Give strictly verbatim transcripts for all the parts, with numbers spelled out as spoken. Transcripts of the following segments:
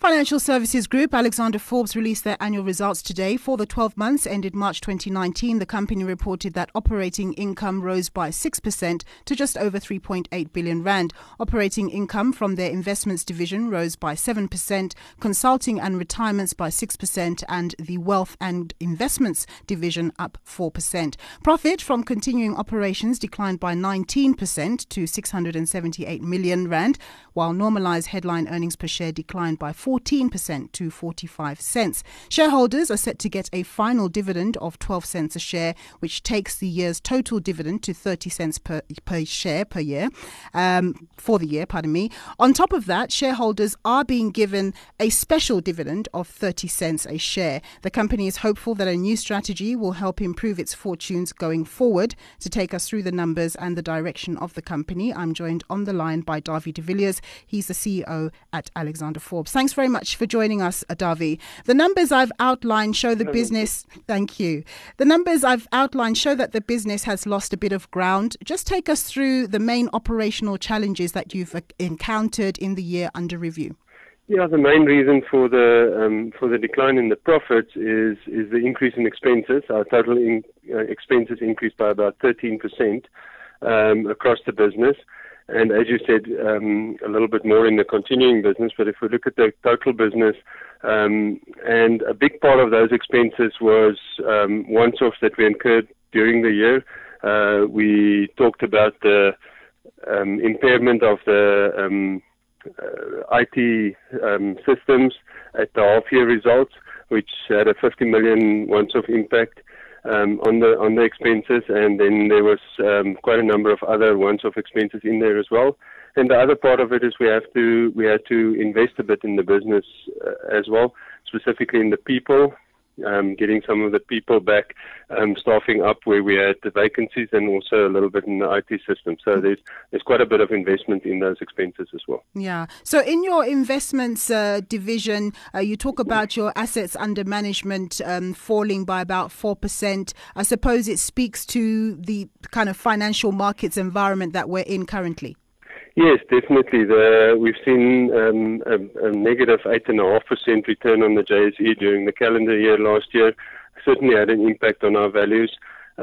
Financial Services Group, Alexander Forbes, released their annual results today. For the twelve months ended March twenty nineteen, the company reported that operating income rose by six percent to just over three point eight billion rand. Operating income from their investments division rose by seven percent, consulting and retirements by six percent, and the wealth and investments division up four percent. Profit from continuing operations declined by nineteen percent to six hundred seventy-eight million rand, while normalized headline earnings per share declined by fourteen percent to forty-five cents. Shareholders are set to get a final dividend of twelve cents a share, which takes the year's total dividend to thirty cents per, per share per year, um, for the year, pardon me. On top of that, shareholders are being given a special dividend of thirty cents a share. The company is hopeful that a new strategy will help improve its fortunes going forward. To take us through the numbers and the direction of the company, I'm joined on the line by Dawie de Villiers. He's the C E O at Alexander Forbes. Thanks very much for joining us, Dawie. The numbers I've outlined show the business. Thank you. The numbers I've outlined show that the business has lost a bit of ground. Just take us through the main operational challenges that you've encountered in the year under review. Yeah, the main reason for the um, for the decline in the profits is is the increase in expenses. Our total in, uh, expenses increased by about thirteen percent um, across the business. And as you said, um, a little bit more in the continuing business. But if we look at the total business, um, and a big part of those expenses was um, once-offs that we incurred during the year. Uh, we talked about the um, impairment of the um, uh, I T um, systems at the half-year results, which had a fifty million once-off impact Um, on the on the expenses, and then there was um, quite a number of other once-off expenses in there as well. And the other part of it is we have to we had to invest a bit in the business uh, as well, specifically in the people, um, getting some of the people back, um, staffing up where we had the vacancies, and also a little bit in the I T system. So there's there's quite a bit of investment in those expenses as well. Yeah. So in your investments uh, division, uh, you talk about your assets under management um, falling by about four percent. I suppose it speaks to the kind of financial markets environment that we're in currently. Yes, definitely. The, we've seen um, a, a negative eight point five percent return on the J S E during the calendar year last year. Certainly had an impact on our values,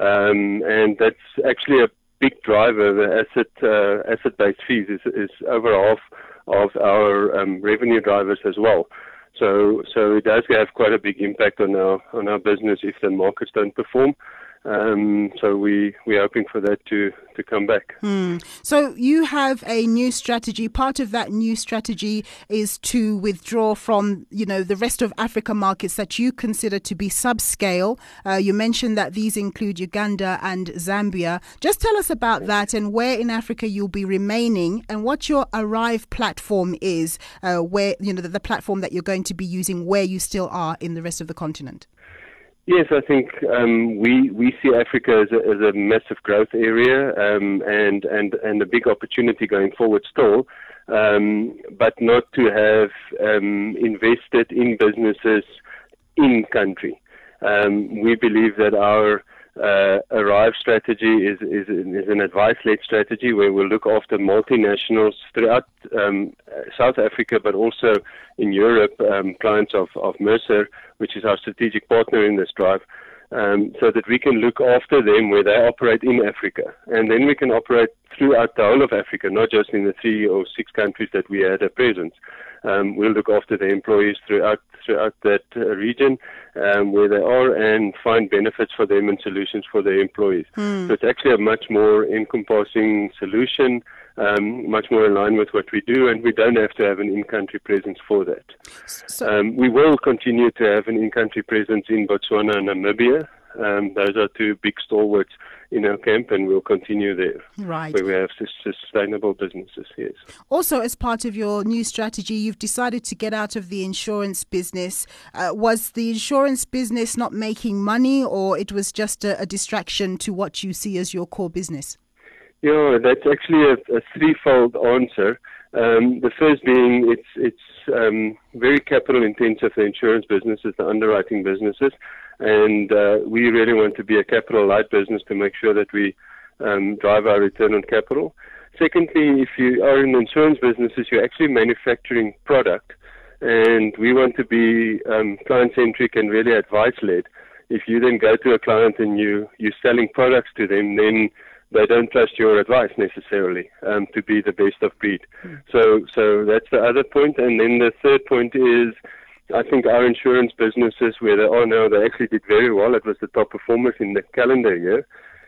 um, and that's actually a big driver. The asset uh, asset-based fees is, is over half of our um, revenue drivers as well. So, so it does have quite a big impact on our on our business if the markets don't perform. Um, so we, we're hoping for that to, to come back. Hmm. So you have a new strategy. Part of that new strategy is to withdraw from, you know, the rest of Africa markets that you consider to be subscale. Uh, you mentioned that these include Uganda and Zambia. Just tell us about that and where in Africa you'll be remaining and what your Arrive platform is, uh, where, you know, the, the platform that you're going to be using where you still are in the rest of the continent. Yes, I think um, we we see Africa as a, as a massive growth area um, and and and a big opportunity going forward still, um, but not to have um, invested in businesses in country. Um, we believe that our uh, Arrive strategy is is, is an advice-led strategy where we'll look after multinationals throughout um, South Africa, but also in Europe, um, clients of, of Mercer, which is our strategic partner in this drive, um, so that we can look after them where they operate in Africa. And then we can operate throughout the whole of Africa, not just in the three or six countries that we had a presence. Um, we'll look after the employees throughout throughout that uh, region um, where they are and find benefits for them and solutions for their employees. Mm. So it's actually a much more encompassing solution, um, much more in line with what we do, and we don't have to have an in-country presence for that. So, um, we will continue to have an in-country presence in Botswana and Namibia. Um, those are two big stalwarts in our camp, and we'll continue there. Right. Where we have sustainable businesses, yes. Also, as part of your new strategy, you've decided to get out of the insurance business. Uh, was the insurance business not making money, or it was just a, a distraction to what you see as your core business? Yeah, that's actually a, a threefold answer. Um, the first being it's it's um, very capital intensive, the insurance businesses, the underwriting businesses, and uh, we really want to be a capital light business to make sure that we um, drive our return on capital. Secondly, if you are in insurance businesses, you're actually manufacturing product. and we want to be um, client-centric and really advice-led. If you then go to a client and you, you're selling products to them, then they don't trust your advice necessarily um, to be the best of breed. Mm. So, so that's the other point. And then the third point is, I think our insurance businesses, where they are now, they actually did very well. It was the top performers in the calendar year,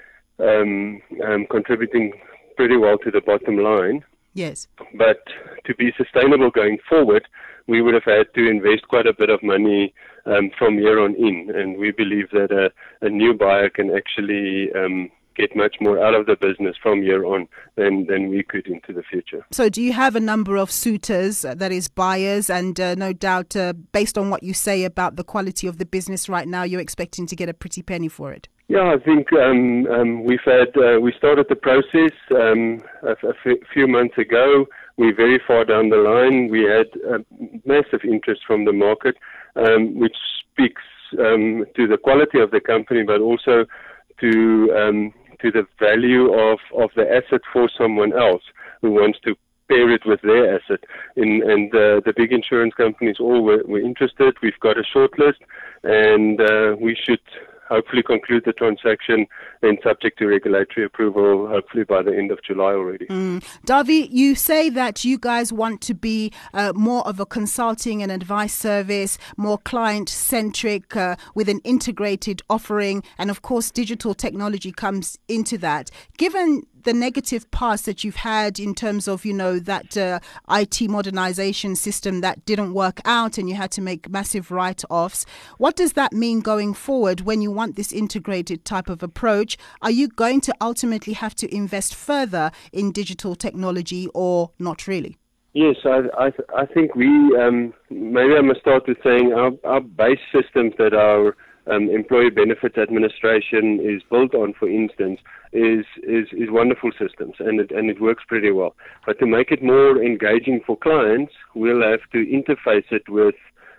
um, um, contributing pretty well to the bottom line. Yes. But to be sustainable going forward, we would have had to invest quite a bit of money um, from year on in. And we believe that a, a new buyer can actually um, get much more out of the business from year on than, than we could into the future. So do you have a number of suitors, uh, that is buyers, and uh, no doubt uh, based on what you say about the quality of the business right now, you're expecting to get a pretty penny for it? Yeah, I think um, um, we've had, uh, we started the process um, a, a f- few months ago. We're very far down the line. We had uh, massive interest from the market, um, which speaks um, to the quality of the company, but also to um, to the value of, of the asset for someone else who wants to pair it with their asset. In, and uh, the big insurance companies all were, were interested. We've got a short list, and uh, we should hopefully conclude the transaction and subject to regulatory approval, hopefully by the end of July already. Mm. Davi, you say that you guys want to be uh, more of a consulting and advice service, more client-centric, uh, with an integrated offering, and of course digital technology comes into that. Given the negative past that you've had in terms of, you know, that uh, I T modernization system that didn't work out and you had to make massive write-offs, what does that mean going forward when you want this integrated type of approach? Are you going to ultimately have to invest further in digital technology or not really? Yes, I, I, I think we, um, maybe I must start with saying our, our base systems that our um, employee benefits administration is built on, for instance, is, is, is wonderful systems, and it, and it works pretty well. But to make it more engaging for clients, we'll have to interface it with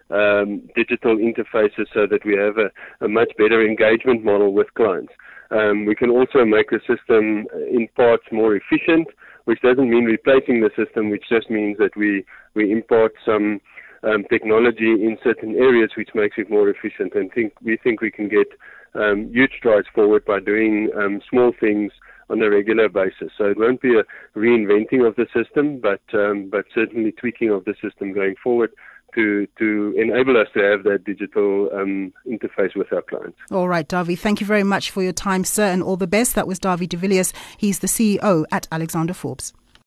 um, digital interfaces so that we have a, a much better engagement model with clients. Um, we can also make the system in parts more efficient, which doesn't mean replacing the system, which just means that we, we impart some um, technology in certain areas which makes it more efficient. And think we think we can get um, huge strides forward by doing um, small things on a regular basis. So it won't be a reinventing of the system, but um, but certainly tweaking of the system going forward to to enable us to have that digital um, interface with our clients. All right, Davi, thank you very much for your time, sir, and all the best. That was Davi de Villiers. He's the C E O at Alexander Forbes.